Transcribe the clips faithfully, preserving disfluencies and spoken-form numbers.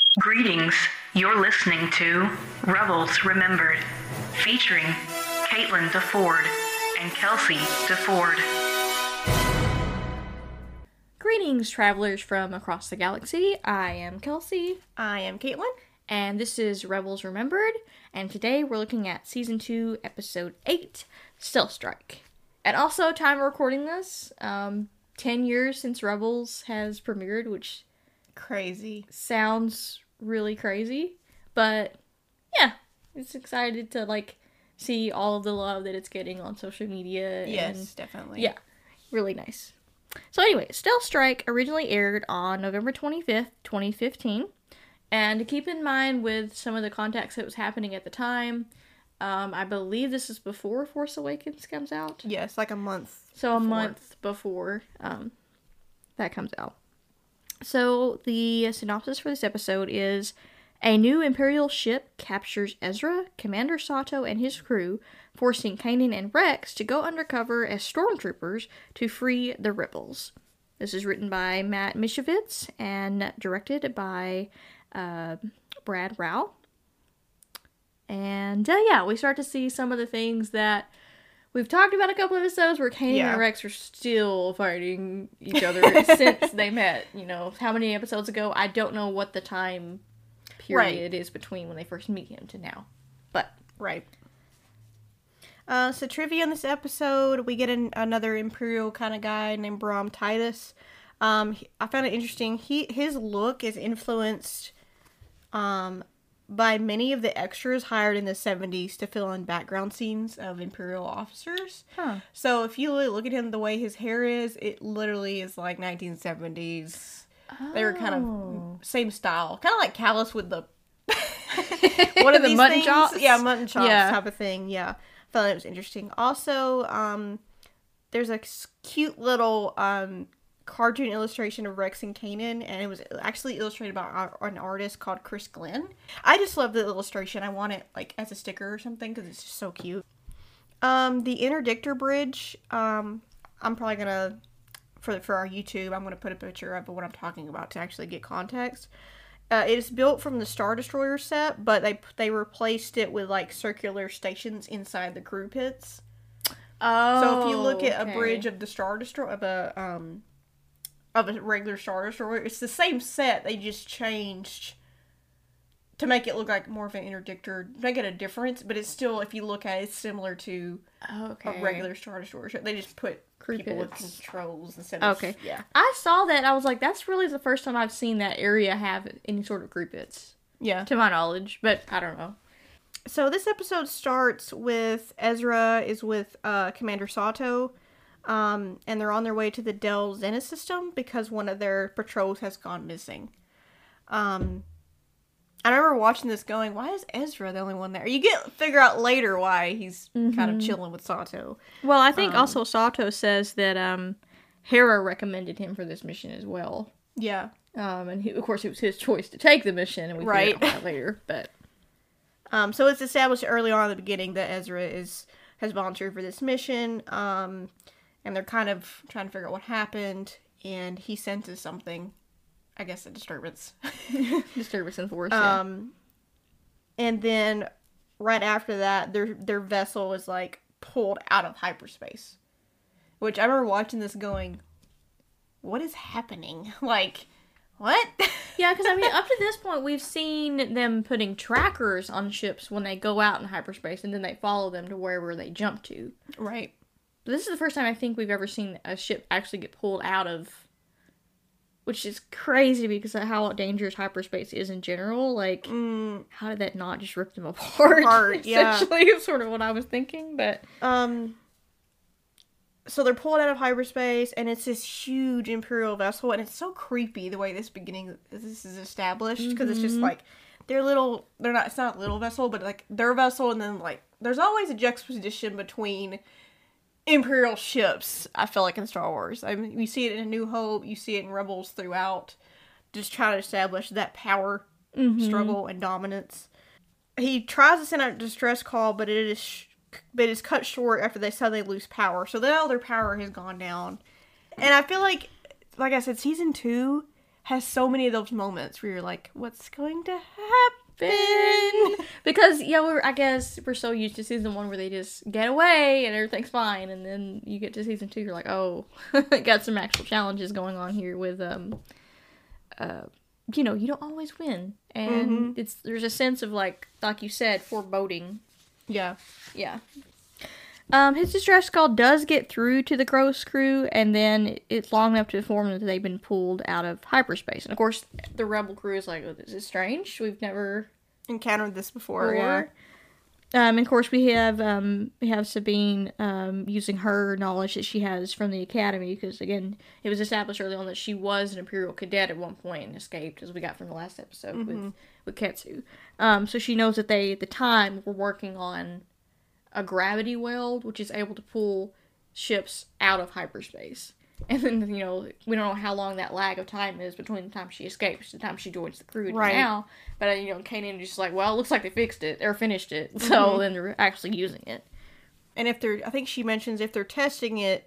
Greetings. You're listening to Rebels Remembered, featuring Caitlin DeFord and Kelsey DeFord. Greetings, travelers from across the galaxy. I am Kelsey. I am Caitlin. And this is Rebels Remembered. And today we're looking at Season two, Episode eight, Stealth Strike. And also, time of recording this, um, ten years since Rebels has premiered, which... Crazy. Sounds really crazy. But, yeah. It's excited to, like, see all of the love that it's getting on social media. Yes, and, definitely. Yeah. Really nice. So anyway, Stealth Strike originally aired on November twenty-fifth, twenty fifteen. And to keep in mind with some of the context that was happening at the time, um, I believe this is before Force Awakens comes out. Yes, like a month. So a before. month before um, that comes out. So the synopsis for this episode is: a new Imperial ship captures Ezra, Commander Sato, and his crew, forcing Kanan and Rex to go undercover as stormtroopers to free the rebels. This is written by Matt Mishovitz and directed by uh, Brad Rao. And uh, yeah, we start to see some of the things that we've talked about a couple of episodes where Kanan Yeah. and Rex are still fighting each other since they met. You know, how many episodes ago? I don't know what the time period is between when they first meet him to now. But, Right. Uh, so trivia in this episode, we get an, another Imperial kind of guy named Brom Titus. Um, he- I found it interesting. He his look is influenced um, by many of the extras hired in the seventies to fill in background scenes of Imperial officers. huh. So if you really look at him, the way his hair is, it literally is like nineteen seventies. They were kind Oh. of same style, kind of like Callus with the what are The these mutton things? chops? Yeah, mutton chops Yeah. type of thing. Yeah, I thought it was interesting. Also, um, there's a s- cute little um cartoon illustration of Rex and Kanan, and it was actually illustrated by ar- an artist called Chris Glenn. I just love the illustration. I want it like as a sticker or something because it's just so cute. Um, the interdictor bridge. Um, I'm probably gonna for for our YouTube. I'm gonna put a picture of what I'm talking about to actually get context. Uh, it is built from the Star Destroyer set, but they they replaced it with like circular stations inside the crew pits. Oh, So if you look at okay. a bridge of the Star Destroyer of a um of a regular Star Destroyer, it's the same set. They just changed to make it look like more of an interdictor, make it a difference. But it's still, if you look at it, it's similar to okay. a regular Star Destroyer. They just put Crew people with pits. controls instead of Okay. yeah. I saw that. I was like, that's really the first time I've seen that area have any sort of group pits, Yeah. to my knowledge. But I don't know. So this episode starts with Ezra is with uh, Commander Sato, um, and they're on their way to the Del Zenith system because one of their patrols has gone missing. Um, I remember watching this going, why is Ezra the only one there? You get figure out later why he's kind of chilling with Sato. Well, I think Um, also Sato says that um, Hera recommended him for this mission as well. Yeah. Um, and he, of course, it was his choice to take the mission, and we Right. figured out that later. But Um, so it's established early on in the beginning that Ezra is has volunteered for this mission, um, and they're kind of trying to figure out what happened, and he senses something, I guess a disturbance. disturbance in force. Yeah. Um, and then right after that, their their vessel is like pulled out of hyperspace, which I remember watching this going, "What is happening? Like, what?" Yeah, because I mean, up to this point, we've seen them putting trackers on ships when they go out in hyperspace, and then they follow them to wherever they jump to. Right. But this is the first time I think we've ever seen a ship actually get pulled out of, which is crazy because of how dangerous hyperspace is in general. Like, Mm, how did that not just rip them apart? Apart, yeah. Essentially, is sort of what I was thinking. But um. So they're pulled out of hyperspace, and it's this huge Imperial vessel, and it's so creepy the way this beginning this is established because it's just Mhm. like they're little. They're not. It's not a little vessel, but like their vessel, and then like there's always a juxtaposition between Imperial ships. I feel like in Star Wars, I mean, you see it in A New Hope, you see it in Rebels throughout, just trying to establish that power Mhm. struggle and dominance. He tries to send out a distress call, but it is. Sh- but it's cut short after they suddenly lose power. So now their power has gone down. And I feel like, like I said, season two has so many of those moments where you're like, what's going to happen? Because, yeah, we're, I guess we're so used to season one where they just get away and everything's fine. And then you get to season two, you're like, oh, got some actual challenges going on here with, um, uh, you know, you don't always win. And mm-hmm. it's there's a sense of, like, like you said, foreboding. Yeah. Yeah. Um, his distress call does get through to the Ghost crew, and then it's long enough to inform them that they've been pulled out of hyperspace. And of course, the Rebel crew is like, oh, "This is strange. We've never encountered this before." Yeah. Um, and of course, we have um we have Sabine um using her knowledge that she has from the Academy, because again, it was established early on that she was an Imperial cadet at one point and escaped, as we got from the last episode mm-hmm. with with Ketsu. Um, so she knows that they at the time were working on a gravity weld, which is able to pull ships out of hyperspace. And then, you know, we don't know how long that lag of time is between the time she escapes and the time she joins the crew right now. But, uh, you know, Kanan is just like, well, it looks like they fixed it, or finished it. Mm-hmm. So then they're actually using it. And if they're, I think she mentions if they're testing it,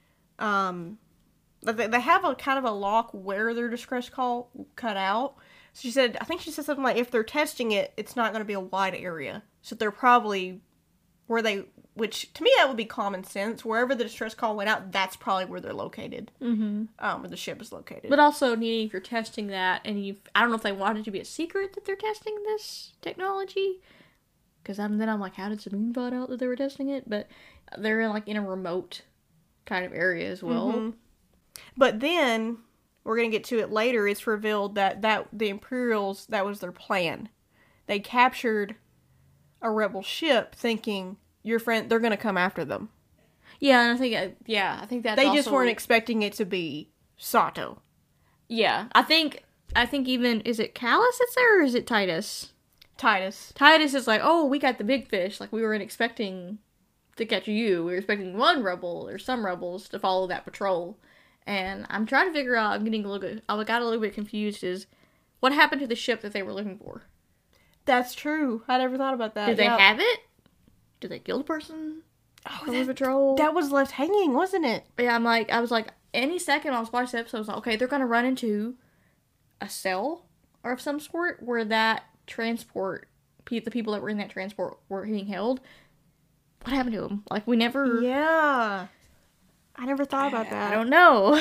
um, they have a kind of a lock where their distress call cut out. So she said, I think she said something like, if they're testing it, it's not going to be a wide area. So they're probably where they, which to me that would be common sense. Wherever the distress call went out, that's probably where they're located. Mm-hmm. Um, where the ship is located. But also, needing if you're testing that, and you, I don't know if they wanted it to be a secret that they're testing this technology, because then I'm like, how did Sabine find out that they were testing it? But they're in like in a remote kind of area as well. Mm-hmm. But then we're gonna get to it later. It's revealed that that the Imperials, that was their plan. They captured a rebel ship thinking your friend they're gonna come after them. Yeah, and I think yeah, I think that's they also, just weren't expecting it to be Sato. Yeah, I think I think even is it Callus that's there, or is it Titus? Titus. Titus is like, oh, we got the big fish. Like we weren't expecting to catch you. We were expecting one rebel or some rebels to follow that patrol. And I'm trying to figure out. I'm getting a little bit. I got a little bit confused. Is what happened to the ship that they were looking for? That's true. I never thought about that. Did they yeah. have it? Did they kill the person? Oh, that, patrol? That was left hanging, wasn't it? Yeah, I'm like, I was like, any second I was watching the episode, I was like, okay, they're gonna run into a cell or of some sort where that transport, the people that were in that transport were being held. What happened to them? Like, we never. Yeah. I never thought about that. I don't know.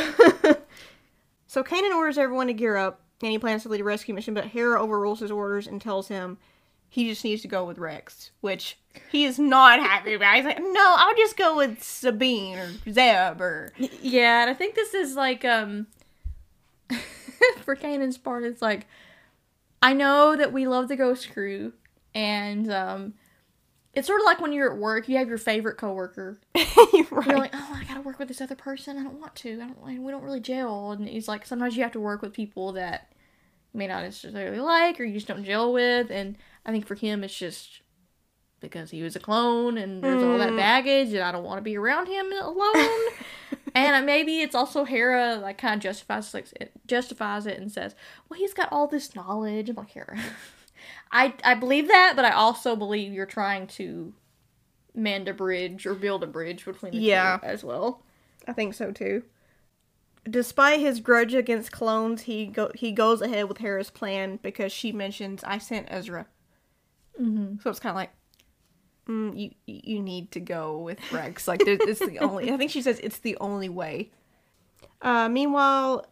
So Kanan orders everyone to gear up, and he plans to lead a rescue mission, but Hera overrules his orders and tells him he just needs to go with Rex, which he is not happy about. He's like, no, I'll just go with Sabine or Zeb or... Yeah, and I think this is like, um... for Kanan's part, it's like, I know that we love the Ghost crew, and, um... it's sort of like when you're at work, you have your favorite coworker. Right. You're like, oh, I gotta work with this other person. I don't want to. I don't. We don't really gel. And he's like, sometimes you have to work with people that you may not necessarily like, or you just don't gel with. And I think for him, it's just because he was a clone, and there's mm. all that baggage, and I don't want to be around him alone. And maybe it's also Hera, like, kind of justifies like it justifies it and says, well, he's got all this knowledge. I'm like, Hera. I, I believe that, but I also believe you're trying to mend a bridge or build a bridge between the yeah. two as well. I think so too. Despite his grudge against clones, he go he goes ahead with Hera's plan because she mentions, I sent Ezra. Mm-hmm. So it's kind of like, mm, you you need to go with Rex. Like, it's the only, I think she says it's the only way. Uh, meanwhile...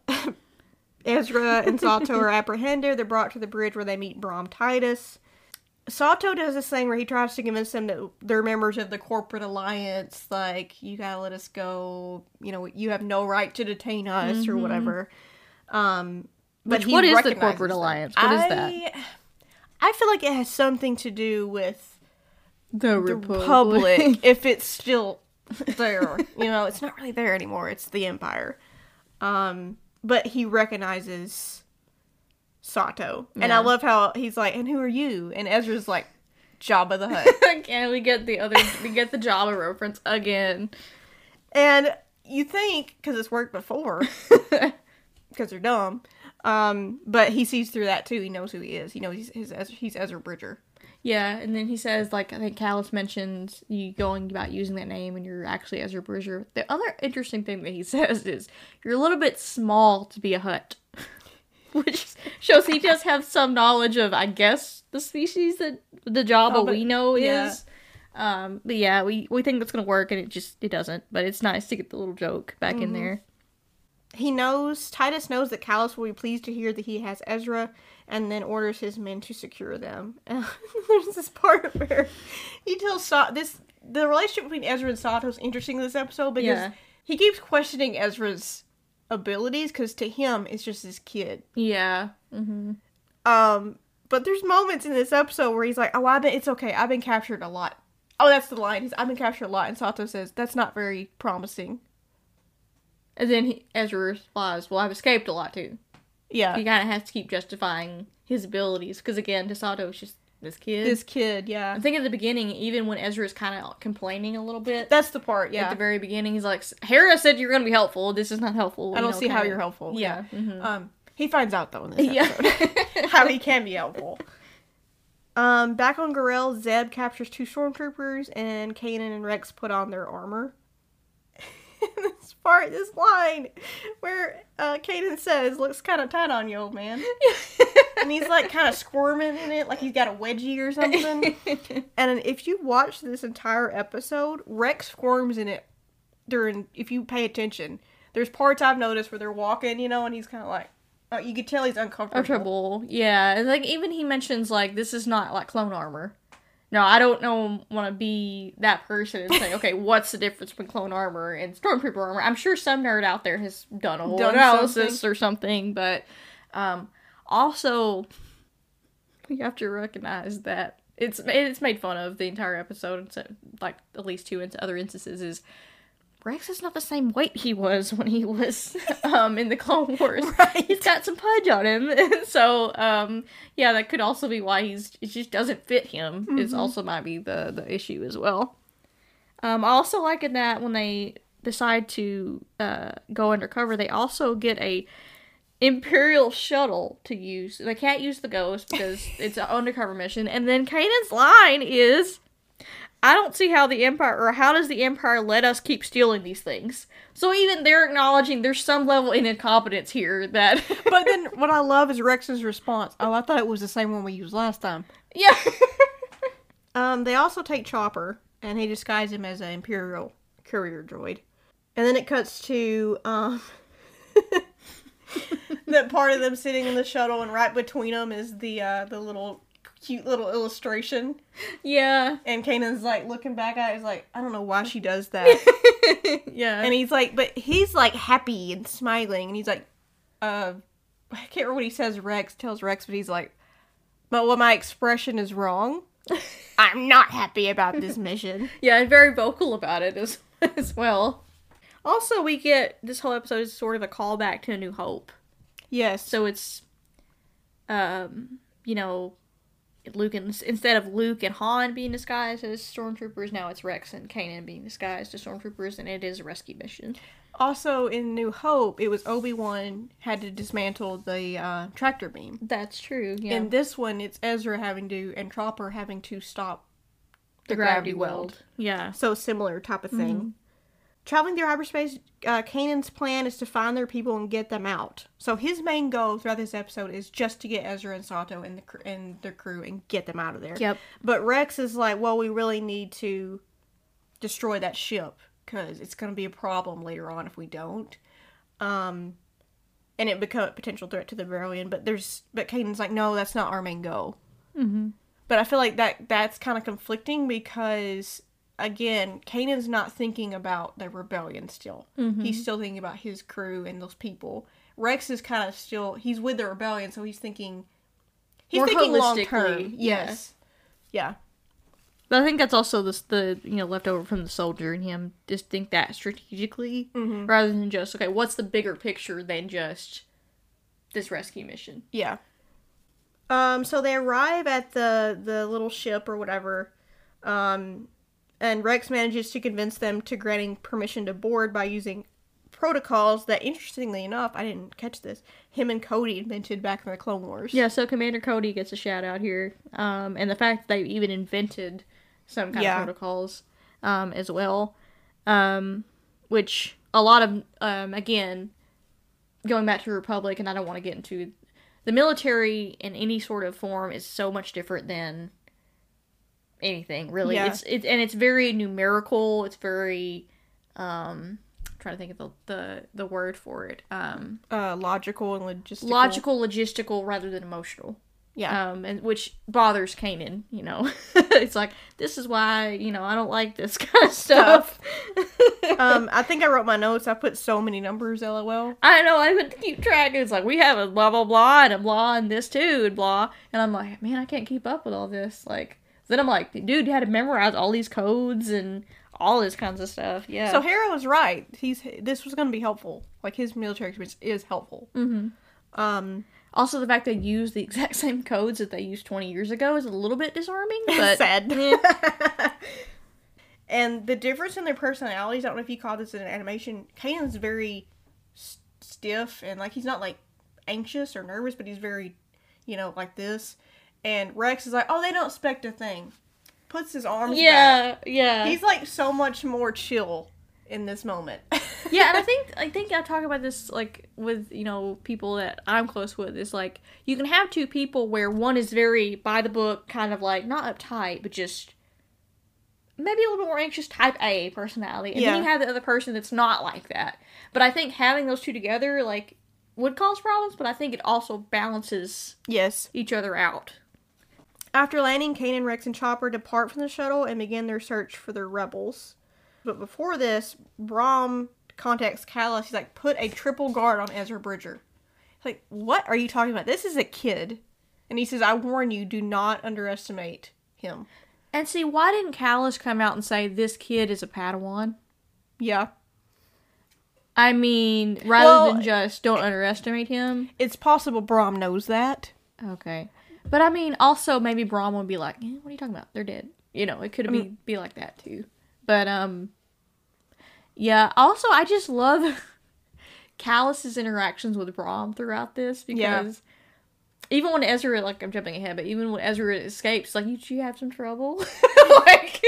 Ezra and Sato are apprehended. They're brought to the bridge where they meet Brom Titus. Sato does this thing where he tries to convince them that they're members of the corporate alliance. Like, you gotta let us go. You know, you have no right to detain us mm-hmm. or whatever. Um, but Which, what is the corporate them. alliance? What is that? I, I feel like it has something to do with the, the Republic. Republic. If it's still there. You know, it's not really there anymore. It's the Empire. Um... But he recognizes Sato. Yeah. And I love how he's like, and who are you? And Ezra's like, Jabba the Hutt. And we get the other, we get the Jabba reference again. And you think, because it's worked before, because they're dumb, um, but he sees through that too. He knows who he is. He knows he's, he's, he's Ezra Bridger. Yeah, and then he says, like, I think Callus mentions you going about using that name and you're actually Ezra Bridger. The other interesting thing that he says is, you're a little bit small to be a Hutt. which shows he does have some knowledge of, I guess, the species that the Jabba Oh, but- we know yeah. is. Um, but yeah, we, we think that's gonna work, and it just, it doesn't. But it's nice to get the little joke back Mm-hmm. in there. He knows, Titus knows that Callus will be pleased to hear that he has Ezra, and then orders his men to secure them. And there's this part where he tells Sa- this, the relationship between Ezra and Sato is interesting in this episode, because Yeah. he keeps questioning Ezra's abilities, because to him, it's just this kid. Yeah. Mm-hmm. Um, but there's moments in this episode where he's like, oh, I've been, it's okay, I've been captured a lot. Oh, that's the line. He's, I've been captured a lot. And Sato says, that's not very promising. And then he, Ezra replies, well, I've escaped a lot, too. Yeah. He kind of has to keep justifying his abilities, because, again, Desato is just this kid. This kid, yeah. I think at the beginning, even when Ezra is kind of complaining a little bit, That's the part, at yeah. the very beginning, he's like, Hera said you're going to be helpful. This is not helpful. I you don't know, see how kinda- you're helpful. Yeah. mhm. Um, he finds out, though, in this Yeah. episode. how he can be helpful. Um, back on Garel, Zeb captures two stormtroopers, and Kanan and Rex put on their armor. This part, this line, where uh, Kanan says, looks kind of tight on you, old man. And he's, like, kind of squirming in it, like he's got a wedgie or something. And if you watch this entire episode, Rex squirms in it during, if you pay attention. There's parts I've noticed where they're walking, you know, and he's kind of like, uh, you could tell he's uncomfortable. Trouble. Yeah. And, like, even he mentions, like, this is not, like, clone armor. No, I don't know, want to be that person and say, okay, what's the difference between clone armor and stormtrooper armor? I'm sure some nerd out there has done a whole Done analysis something. or something, but um, also, we have to recognize that it's it's made fun of the entire episode, and so, like, at least two in- other instances, is Rex is not the same weight he was when he was um, in the Clone Wars. Right. He's got some pudge on him. So, um, yeah, that could also be why he's it just doesn't fit him. Mm-hmm. Is also might be the, the issue as well. Um, I also like in that when they decide to uh, go undercover, they also get a Imperial shuttle to use. They can't use the Ghost because it's an undercover mission. And then Kanan's line is, I don't see how the Empire, or how does the Empire let us keep stealing these things? So even they're acknowledging there's some level of incompetence here that... But then what I love is Rex's response. Oh, I thought it was the same one we used last time. yeah. Um, they also take Chopper, and he disguises him as an Imperial courier droid. And then it cuts to, um... that part of them sitting in the shuttle, and right between them is the, uh, the little... cute little illustration, Yeah. and Kanan's like looking back at it, he's like, I don't know why she does that. yeah. And he's like, but he's like happy and smiling, and he's like, uh, I can't remember what he says. Rex tells Rex, but he's like, but what my expression is wrong. I'm not happy about this mission. Yeah, and very vocal about it as, as well. Also, we get, this whole episode is sort of a callback to A New Hope. Yes. So it's, um, you know, Luke and, instead of Luke and Han being disguised as stormtroopers, now it's Rex and Kanan being disguised as stormtroopers, and it is a rescue mission. Also, in New Hope, it was Obi-Wan had to dismantle the uh, tractor beam. That's true. Yeah. In this one, it's Ezra having to, and Chopper having to stop the gravity weld. Yeah. So similar type of thing. Mm-hmm. Traveling through hyperspace, uh, Kanan's plan is to find their people and get them out. So his main goal throughout this episode is just to get Ezra and Sato and the cr- and their crew and get them out of there. Yep. But Rex is like, well, we really need to destroy that ship because it's going to be a problem later on if we don't. Um, and it become a potential threat to the rebellion. But there's, but Kanan's like, no, that's not our main goal. Mm-hmm. But I feel like that that's kind of conflicting because, again, Kanan's not thinking about the rebellion still. Mm-hmm. He's still thinking about his crew and those people. Rex is kind of still, he's with the rebellion, so he's thinking, he's More thinking long holistically, term. yeah. Yes. Yeah. But I think that's also the, the you know, leftover from the soldier in him. Just think that strategically, Mm-hmm. rather than just, okay, what's the bigger picture than just this rescue mission? Yeah. Um, so they arrive at the, the little ship or whatever, um, and Rex manages to convince them to granting permission to board by using protocols that, interestingly enough, I didn't catch this, him and Cody invented back in the Clone Wars. Yeah, so Commander Cody gets a shout out here. Um, and the fact that they even invented some kind Yeah. of protocols um, as well. Um, which a lot of, um, again, going back to Republic, and I don't want to get into the military in any sort of form is so much different than anything, really. Yeah. It's it, and it's very numerical. It's very um I'm trying to think of the the, the word for it. Um Uh, logical and logistical. logical, logistical rather than emotional. Yeah. Um, and which bothers Kanan, you know. It's like, this is why, you know, I don't like this kind of stuff. um, I think I wrote my notes. I put so many numbers, lol. I know, I would keep track. It's like, we have a blah, blah, blah, and a blah, and this too, and blah. And I'm like, man, I can't keep up with all this. Like, then I'm like, dude, you had to memorize all these codes and all this kinds of stuff. Yeah. So Hera was right. He's This was going to be helpful. Like, his military experience is helpful. Mm-hmm. Um, Also, the fact they use the exact same codes that they used twenty years ago is a little bit disarming, but... sad. And the difference in their personalities, I don't know if you caught this in an animation, Kanan's very st- stiff, and, like, he's not, like, anxious or nervous, but he's very, you know, like this. And Rex is like, oh, they don't expect a thing. Puts his arms Yeah, back. yeah. He's, like, so much more chill in this moment. Yeah, and I think I think I talk about this like with, you know, people that I'm close with. Is like, you can have two people where one is very by the book, kind of like not uptight, but just maybe a little bit more anxious, type A personality, and Yeah. then you have the other person that's not like that. But I think having those two together like would cause problems, but I think it also balances Yes. each other out. After landing, Kanan, Rex, and Chopper depart from the shuttle and begin their search for the rebels. But before this, Brahm contacts Callus. He's like, put a triple guard on Ezra Bridger. He's like, what are you talking about? This is a kid. And he says, I warn you, do not underestimate him. And see, why didn't Callus come out and say this kid is a Padawan? Yeah. I mean, rather Well, than just don't underestimate him. It's possible Brahm knows that. Okay. But I mean, also maybe Brahm would be like, eh, what are you talking about? They're dead. You know, it could I be mean- be like that too. But um yeah, also I just love Callus's interactions with Brahm throughout this because Yeah. even when Ezra, like I'm jumping ahead, but even when Ezra escapes, like, you, you have some trouble? Like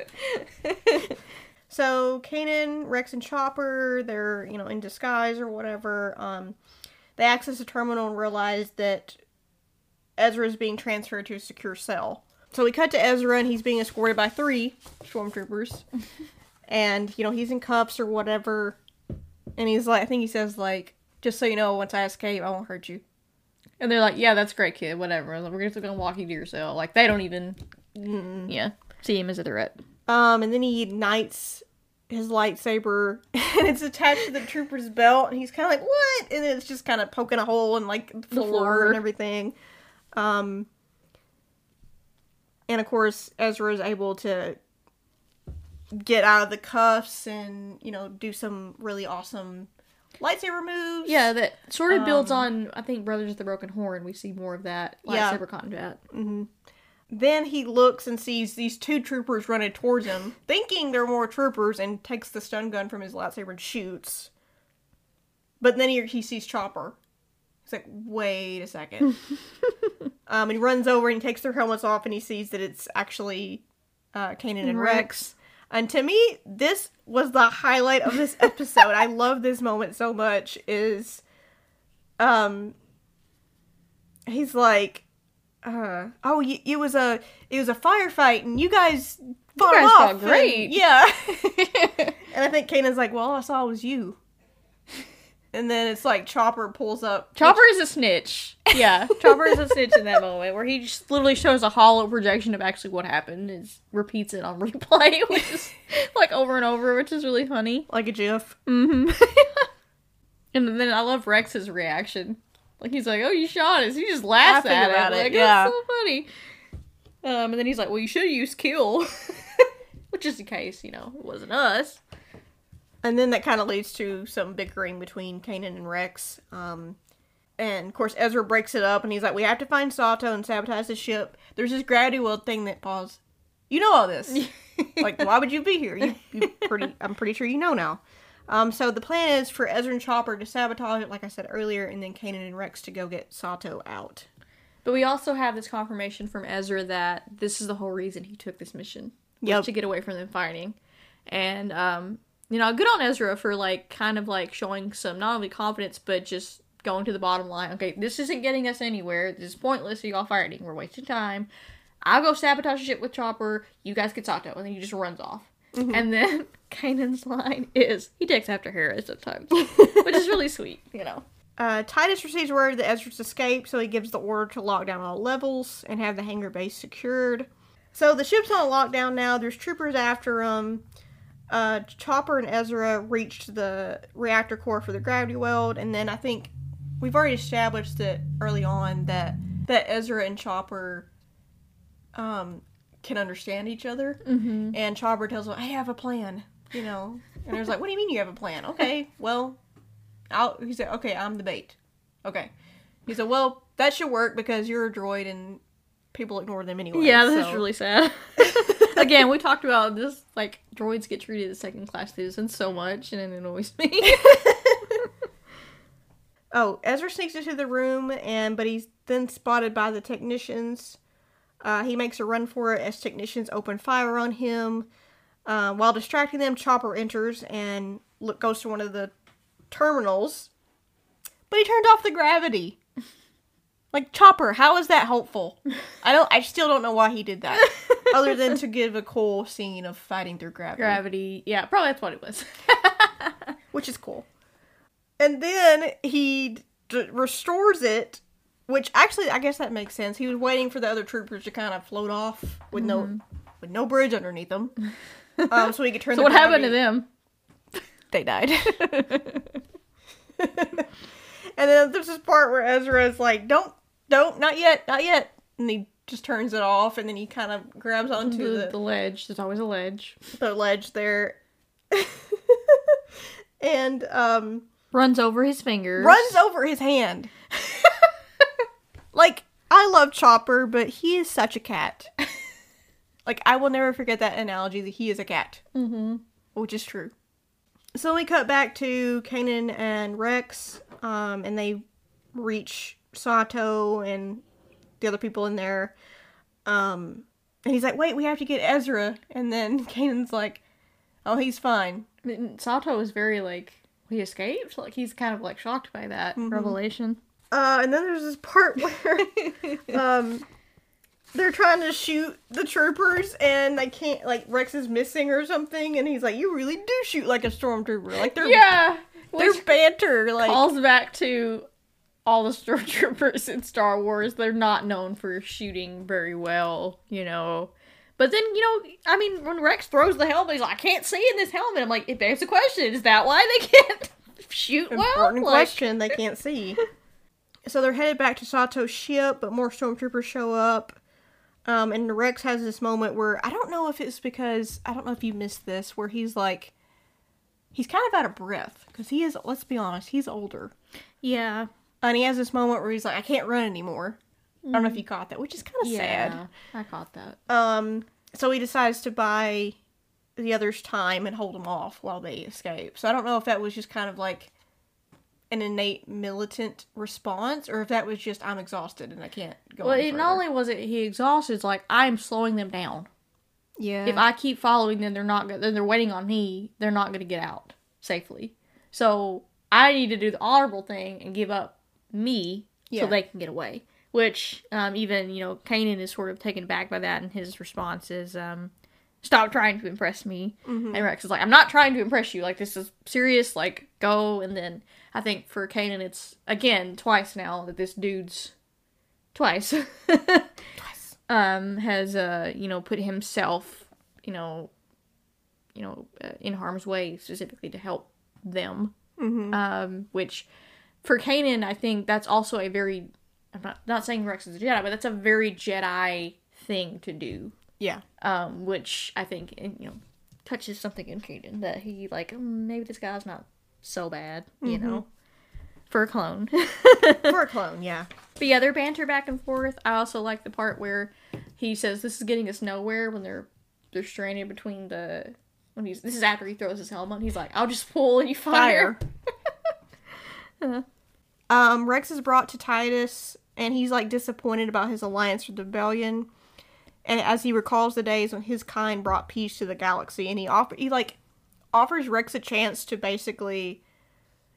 So, Kanan, Rex, and Chopper, they're, you know, in disguise or whatever. Um, they access the terminal and realize that Ezra is being transferred to a secure cell. So we cut to Ezra, and he's being escorted by three stormtroopers. And, you know, he's in cuffs or whatever. And he's like, I think he says, like, just so you know, once I escape, I won't hurt you. And they're like, yeah, that's great, kid, whatever. We're just gonna walk you to your cell. Like, they don't even, Mm-mm. yeah, see him as a threat. Um, and then he ignites his lightsaber, and it's attached to the trooper's belt, and he's kind of like, what? And then it's just kind of poking a hole in, like, the floor, floor. and everything. Um, and, of course, Ezra is able to get out of the cuffs and, you know, do some really awesome lightsaber moves. Yeah, that sort of builds Um, on, I think, Brothers of the Broken Horn. We see more of that Yeah. lightsaber combat. Mm-hmm. Then he looks and sees these two troopers running towards him, thinking they're more troopers, and takes the stun gun from his lightsaber and shoots. But then he, he sees Chopper. He's like, wait a second. um, and he runs over and he takes their helmets off, and he sees that it's actually uh, Kanan and Rex. Rex. And to me, this was the highlight of this episode. I love this moment so much. Is um, he's like, uh, oh, y- it was a it was a firefight, and you guys fought guys off. fought and- great. yeah. And I think Kanan's like, well, all I saw was you. And then it's like Chopper pulls up. Chopper is a snitch. Yeah, Chopper is a snitch in that moment where he just literally shows a hollow projection of actually what happened and repeats it on replay, which is like over and over, which is really funny. Like a GIF. Mm-hmm. And then I love Rex's reaction. Like, he's like, oh, you shot us. He just laughs Laughing at about it. it, Like, yeah. that's so funny. Um, and then he's like, well, you should have used kill. Which is the case, you know, it wasn't us. And then that kind of leads to some bickering between Kanan and Rex. Um, and, of course, Ezra breaks it up, and he's like, we have to find Sato and sabotage the ship. There's this gravity well thing that, pause, you know all this. Like, why would you be here? You, you pretty, I'm pretty sure you know now. Um, so the plan is for Ezra and Chopper to sabotage it, like I said earlier, and then Kanan and Rex to go get Sato out. But we also have this confirmation from Ezra that this is the whole reason he took this mission. Was Yep. to get away from them fighting. And, um, you know, good on Ezra for, like, kind of, like, showing some, not only confidence, but just going to the bottom line. Okay, this isn't getting us anywhere. This is pointless. Y'all fighting. We're wasting time. I'll go sabotage the ship with Chopper. You guys get Sato. And then he just runs off. Mm-hmm. And then Kanan's line is, he takes after Hera sometimes. Which is really sweet, you know. Uh, Titus receives word that Ezra's escaped, so he gives the order to lock down all levels and have the hangar base secured. So the ship's on lockdown now. There's troopers after him. Uh, Chopper and Ezra reached the reactor core for the gravity weld, and then I think we've already established that early on that that Ezra and Chopper um, can understand each other. Mm-hmm. And Chopper tells him, "I have a plan," you know. And Ezra's like, "What do you mean you have a plan?" Okay, well, I'll. He said, "Okay, I'm the bait." Okay, he said, "Well, that should work because you're a droid and people ignore them anyway." Yeah, that's so. really sad. Again, we talked about this, like, droids get treated as second-class citizens so much, and it annoys me. Oh, Ezra sneaks into the room, and but he's then spotted by the technicians. Uh, he makes a run for it as technicians open fire on him. Uh, while distracting them, Chopper enters and look, goes to one of the terminals, but he turned off the gravity. Like, Chopper, how is that helpful? I don't. I still don't know why he did that, other than to give a cool scene of fighting through gravity. Gravity, yeah, probably that's what it was. Which is cool. And then he d- restores it, which actually, I guess that makes sense. He was waiting for the other troopers to kind of float off with mm-hmm. no with no bridge underneath them, um, so he could turn. So the what gravity. happened to them? They died. And then there's this part where Ezra is like, "Don't, don't, not yet, not yet," and he just turns it off, and then he kind of grabs onto the, the, the ledge. There's always a ledge. The ledge there, and um, runs over his fingers. Runs over his hand. Like, I love Chopper, but he is such a cat. Like, I will never forget that analogy that he is a cat. Mm-hmm. Which is true. So we cut back to Kanan and Rex, um, and they reach Sato and the other people in there. Um, and he's like, "Wait, we have to get Ezra." And then Kanan's like, "Oh, he's fine." Sato is very, like, he escaped? Like, he's kind of, like, shocked by that mm-hmm. revelation. Uh, and then there's this part where, um... they're trying to shoot the troopers, and they can't, like, Rex is missing or something, and he's like, "You really do shoot like a stormtrooper." Like, they're, yeah, their banter, like... calls back to all the stormtroopers in Star Wars. They're not known for shooting very well, you know. But then, you know, I mean, when Rex throws the helmet, he's like, "I can't see in this helmet." I'm like, it begs the question, is that why they can't shoot well? Important like... question, they can't see. So they're headed back to Sato's ship, but more stormtroopers show up. Um, and Rex has this moment where, I don't know if it's because, I don't know if you missed this, where he's like, he's kind of out of breath, because he is, let's be honest, he's older. Yeah. And he has this moment where he's like, "I can't run anymore." Mm. I don't know if you caught that, which is kind of yeah, sad. I caught that. Um, so he decides to buy the others time and hold them off while they escape. So I don't know if that was just kind of like an innate militant response, or if that was just, "I'm exhausted and I can't go well, any it, further." not only was it he exhausted, it's like, I'm slowing them down. Yeah. If I keep following them, they're not go- then they're waiting on me, they're not going to get out safely. So I need to do the honorable thing and give up me yeah. so they can get away. Which, um, even, you know, Kanan is sort of taken back by that, and his response is, um, "Stop trying to impress me." Mm-hmm. And Rex is like, "I'm not trying to impress you. Like, this is serious. Like, go." And then I think for Kanan, it's, again, twice now that this dude's, twice, twice, um, has, uh, you know, put himself, you know, you know, uh, in harm's way, specifically to help them. Mm-hmm. Um, which, for Kanan, I think that's also a very, I'm not, not saying Rex is a Jedi, but that's a very Jedi thing to do. Yeah. Um, which I think, you know, touches something in Kanan, that he, like, mm, maybe this guy's not so bad, you mm-hmm. know, for a clone. For a clone, yeah. But yeah, their banter back and forth. I also like the part where he says, "This is getting us nowhere," when they're they're stranded between the, when he's, this is after he throws his helmet, and he's like, "I'll just pull and you fire." Fire. um, Rex is brought to Titus, and he's, like, disappointed about his alliance with the Rebellion. And as he recalls the days when his kind brought peace to the galaxy, and he offer he like offers Rex a chance to basically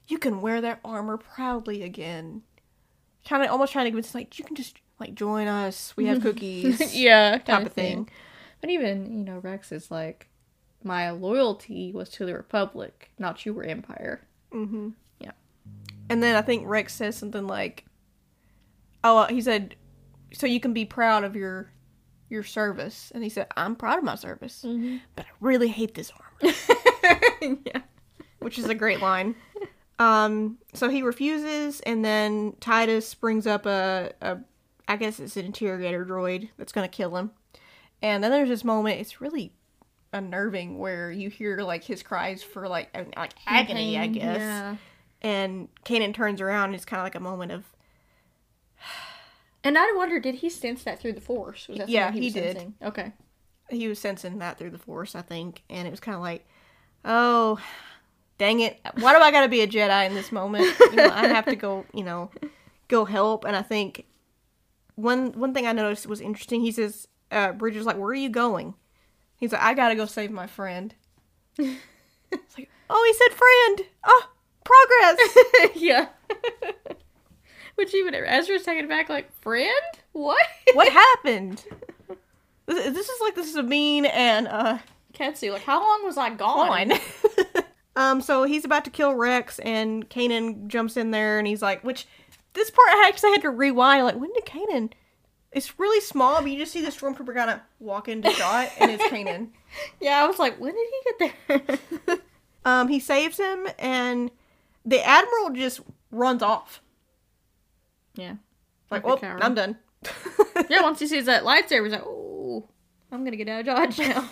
you can wear that armor proudly again. Kind of almost trying to convince, like, you can just, like, join us. We have cookies. Yeah. Type of thing. But even, you know, Rex is like, my loyalty was to the Republic, not your empire. Mm-hmm. Yeah. And then I think Rex says something like, oh, uh, he said, so you can be proud of your your service. And he said, I'm proud of my service, Mm-hmm. but I really hate this armor. Yeah. Which is a great line. Um, so he refuses, and then Titus brings up a, a I guess it's an interrogator droid that's going to kill him. And then there's this moment, it's really unnerving, where you hear, like, his cries for, like, like agony, I guess. Yeah. And Kanan turns around, and it's kind of like a moment of... And I wonder, did he sense that through the Force? Was that Yeah, something he was did. sensing? Okay. He was sensing that through the Force, I think. And it was kind of like, oh, dang it. Why do I gotta be a Jedi in this moment? You know, I have to go, you know, go help. And I think one one thing I noticed was interesting. He says, uh, Bridger's like, where are you going? He's like, I gotta go save my friend. It's like, oh, he said friend. Oh, progress. Yeah. Which even Ezra's taken back, like, friend? What? What happened? This, this is like the Sabine and uh, Ketsu, like, how long was I gone? on. um, so he's about to kill Rex, and Kanan jumps in there, and he's like, which, this part I actually had to rewind, like, when did Kanan, it's really small, but you just see the Stormtrooper kind of walk into shot, and it's Kanan. Yeah, I was like, when did he get there? Um, he saves him, and the Admiral just runs off. Yeah. Like, Like a well, coward. I'm done. Yeah, once he sees that lightsaber, he's like, oh, I'm gonna get out of Dodge now.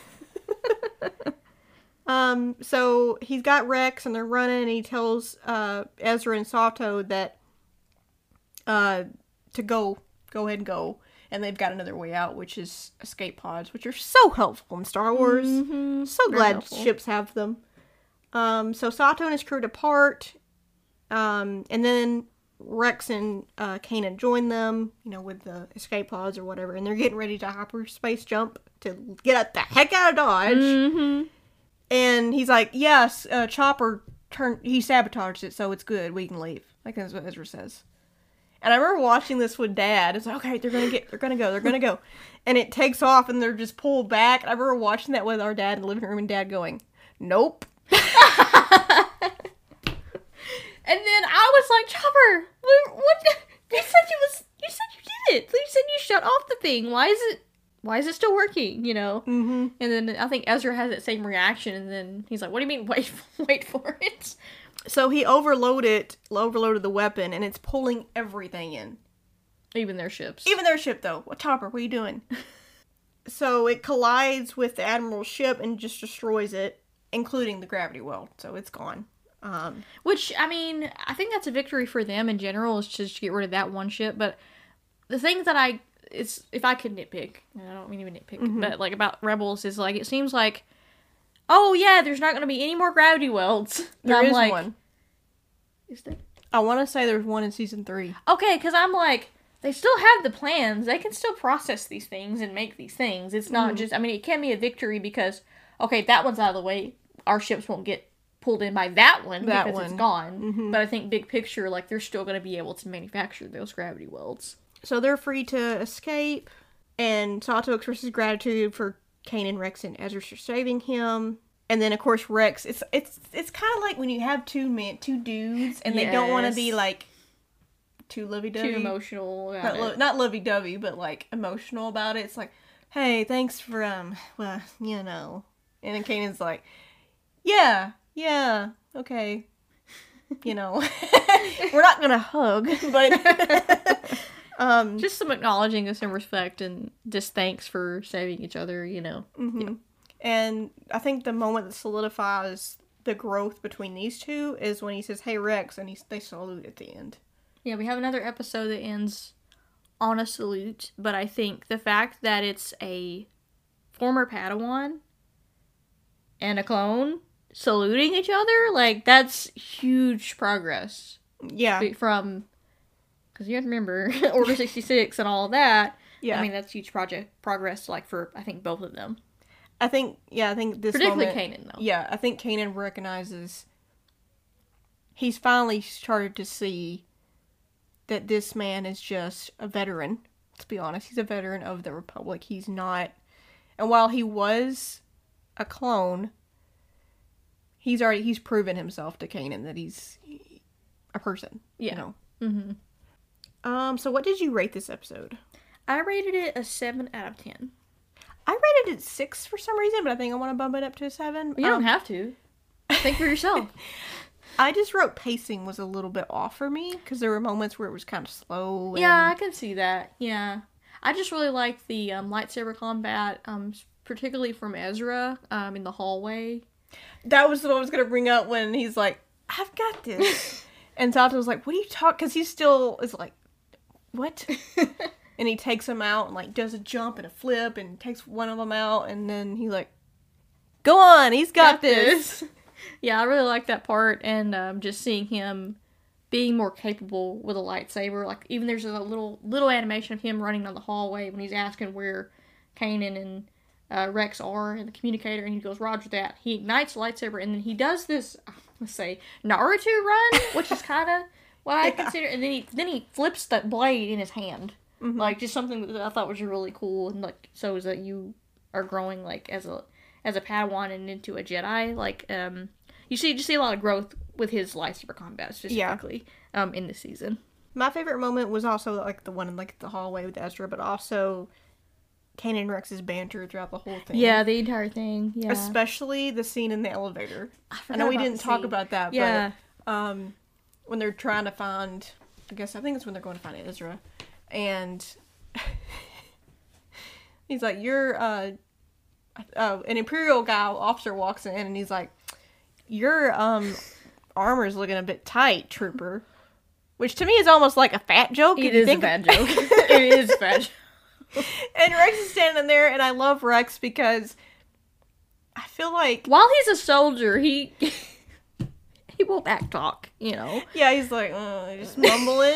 Um, so he's got Rex, and they're running, and he tells, uh, Ezra and Sato that, uh, to go, go ahead and go. And they've got another way out, which is escape pods, which are so helpful in Star Wars. Mm-hmm. So Very glad helpful. ships have them. Um, so Sato and his crew depart, um, and then Rex and, uh, Kanan join them, you know, with the escape pods or whatever, and they're getting ready to hyperspace jump to get the heck out of Dodge. Mm-hmm. And he's like, yes, uh, Chopper turned, he sabotaged it, so it's good, we can leave. Like, that's what Ezra says. And I remember watching this with Dad. It's like, okay, they're gonna get, they're gonna go, they're gonna go. And it takes off, and they're just pulled back. And I remember watching that with our dad in the living room, and Dad going, nope. And then I was like, Chopper, what? what you said you was, you said you did it. You said you shut off the thing. Why is it, why is it still working? You know. Mm-hmm. And then I think Ezra has that same reaction, and then he's like, what do you mean? Wait, wait for it. So he overloaded, overloaded the weapon, and it's pulling everything in. Even their ships. Even their ship, though. What, Chopper, what are you doing? So it collides with the Admiral's ship and just destroys it, including the gravity well. So it's gone. Um, Which, I mean, I think that's a victory for them in general, is just to get rid of that one ship. But the thing that I, it's, if I could nitpick, and I don't mean to nitpick, Mm-hmm. but like about Rebels is like, it seems like, oh yeah, there's not going to be any more gravity welds. And there I'm is like, one. Is there? I want to say there's one in season three. Okay, because I'm like, they still have the plans. They can still process these things and make these things. It's not Mhm. just, I mean, it can be a victory because, okay, that one's out of the way. Our ships won't get pulled in by that one That because one. it's gone. Mhm. But I think big picture, like, they're still going to be able to manufacture those gravity welds. So they're free to escape, and Sato expresses gratitude for Kanan, Rex, and Ezra for saving him. And then, of course, Rex. It's it's it's kind of like when you have two men, two dudes, and they don't want to be Yes. like too lovey-dovey. Too emotional about Not, it. lo- not lovey-dovey, but like emotional about it. It's like, hey, thanks for um, well, you know. And then Kanan's like, yeah, yeah, okay, you know, we're not gonna hug, but um, Just some acknowledging of some respect and just thanks for saving each other, you know. mhm. And I think the moment that solidifies the growth between these two is when he says, "Hey Rex," and he they salute at the end. Yeah, we have another episode that ends on a salute, but I think the fact that it's a former Padawan and a clone saluting each other, like, that's huge progress. Yeah, Be- From, because you have to remember, Order sixty-six and all of that. yeah. I mean, that's huge project progress, like, for, I think, both of them. I think, yeah, I think this Particularly moment, Kanan, though. yeah, I think Kanan recognizes he's finally started to see that this man is just a veteran. Let's be honest, he's a veteran of the Republic. He's not, and while he was a clone, he's already he's proven himself to Kanan that he's a person. Yeah. You know. Mm-hmm. Um. So, what did you rate this episode? I rated it a seven out of ten. I rated it six for some reason, but I think I want to bump it up to a seven. You um, don't have to. Think for yourself. I just wrote pacing was a little bit off for me because there were moments where it was kind of slow. And... Yeah, I can see that. Yeah, I just really liked the um, lightsaber combat, um, particularly from Ezra, um, in the hallway. That was what I was gonna bring up when he's like, "I've got this," and Sato was like, "What are you talking?" Because he still is like, "What?" And he takes him out and like does a jump and a flip and takes one of them out, and then he like, "Go on, he's got, got this. this." Yeah, I really like that part, and um, just seeing him being more capable with a lightsaber. Like, even there's a little little animation of him running down the hallway when he's asking where Kanan and uh, Rex are in the communicator, and he goes, "Roger that." He ignites the lightsaber, and then he does this, let's say, Naruto run, which is kind of what I yeah. consider, and then he then he flips that blade in his hand. Mm-hmm. Like, just something that I thought was really cool, and like, so is that you are growing, like, as a as a Padawan and into a Jedi. Like, um, you see, you see a lot of growth with his lightsaber combat, specifically, yeah. um, in this season. My favorite moment was also, like, the one in, like, the hallway with Ezra, but also Kanan and Rex's banter throughout the whole thing. Yeah, the entire thing, yeah. Especially the scene in the elevator. I, I know we didn't talk scene. about that, yeah. but, um, when they're trying to find, I guess, I think it's when they're going to find Ezra. And he's like, you're, uh, uh, an Imperial guy, officer walks in, and he's like, your, um, armor's looking a bit tight, trooper. Which to me is almost like a fat joke. It is a fat joke. It is a fat joke. And Rex is standing there, and I love Rex because I feel like... While he's a soldier, he... he will back talk, you know? Yeah, he's like, uh, just mumbling.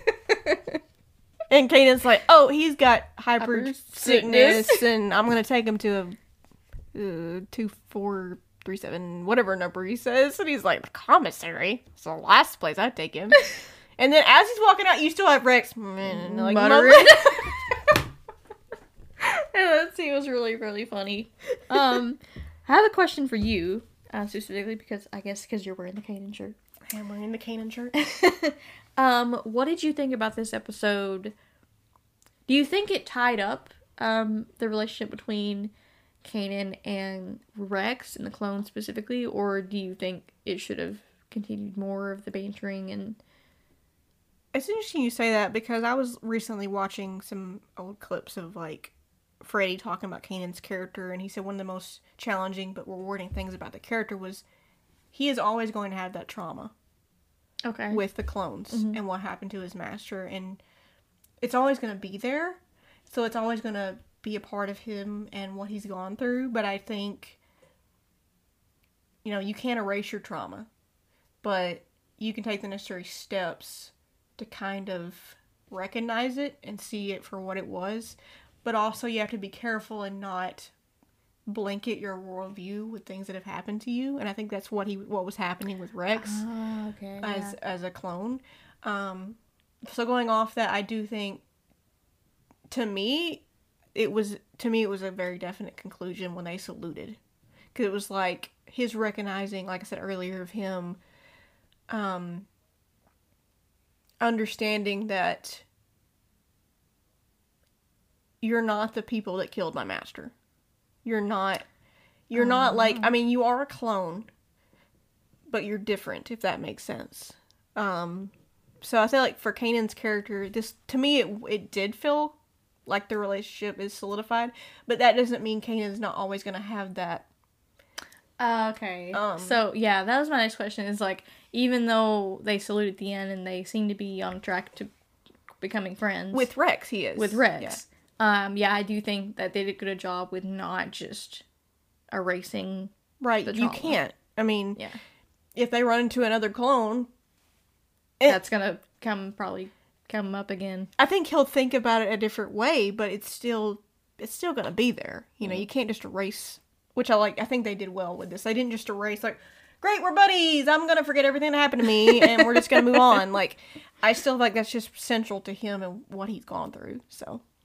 And Kanan's like, oh, he's got hyper, hyper sickness, sickness, and I'm going to take him to a uh, two four three seven, whatever number he says. And he's like, the commissary? It's the last place I'd take him. And then as he's walking out, you still have Rex mm, like, muttering. Yeah, that scene was really, really funny. Um, I have a question for you, uh, specifically because, I guess, because you're wearing the Kanan shirt. I am wearing the Kanan shirt. Um, what did you think about this episode? Do you think it tied up um, the relationship between Kanan and Rex and the clone specifically, or do you think it should have continued more of the bantering? And it's interesting you say that because I was recently watching some old clips of like Freddie talking about Kanan's character, and he said one of the most challenging but rewarding things about the character was he is always going to have that trauma. Okay. With the clones mm-hmm. and what happened to his master, and it's always going to be there, so it's always going to be a part of him and what he's gone through. But I think, you know, you can't erase your trauma, but you can take the necessary steps to kind of recognize it and see it for what it was. But also you have to be careful and not blanket your worldview with things that have happened to you, and I think that's what he what was happening with Rex oh, okay, as yeah. as a clone. Um, so going off that, I do think to me it was to me it was a very definite conclusion when they saluted, because it was like his recognizing, like I said earlier, of him um, understanding that you're not the people that killed my master. You're not, you're um, not like, I mean, you are a clone, but you're different, if that makes sense. Um, so I feel like for Kanan's character, this, to me, it it did feel like the relationship is solidified, but that doesn't mean Kanan's not always going to have that. Uh, okay. Um, so, yeah, that was my next question, is like, even though they salute at the end and they seem to be on track to becoming friends. With Rex, he is. With Rex. Yeah. Um, yeah, I do think that they did a good job with not just erasing Right, the you trauma. can't. I mean, yeah. if they run into another clone... That's gonna come, probably come up again. I think he'll think about it a different way, but it's still, it's still gonna be there. You know, mm. you can't just erase... Which I like, I think they did well with this. They didn't just erase, like, great, we're buddies. I'm gonna forget everything that happened to me, and we're just gonna move on. Like, I still feel like that's just central to him and what he's gone through. So